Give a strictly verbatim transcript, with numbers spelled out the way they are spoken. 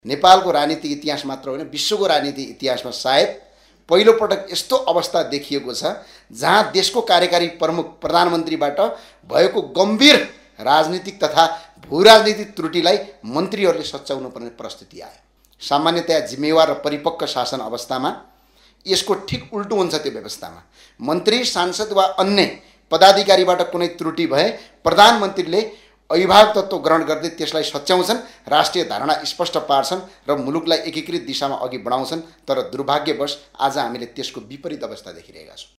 नेपालको राजनीतिक इतिहास मात्र होइन विश्वको राजनीतिक इतिहासमा सायद पहिलो पटक यस्तो अवस्था देखिएको छ जहाँ देशको कार्यकारी प्रमुख प्रधानमन्त्रीबाट भएको गम्भीर राजनीतिक तथा भूराजनीतिक त्रुटिलाई मन्त्रीहरूले सच्याउनु पर्ने परिस्थिति आयो। सामान्यतया जिम्मेवार र परिपक्व शासन अवस्थामा यसको ठिक उल्टो हुन्छ। त्यो व्यवस्थामा मन्त्री सांसद वा अन्य पदाधिकारीबाट कुनै त्रुटि भए प्रधानमन्त्रीले अभिभावक तत्त्व ग्रहण गर्दै त्यसलाई सच्याउँछन्, राष्ट्रिय धारणा स्पष्ट पार्छन् र मुलुकलाई एकीकृत दिशामा अघि बढाउँछन्। तर दुर्भाग्यवश आज हामीले त्यसको विपरीत अवस्था देखिरहेका छौँ।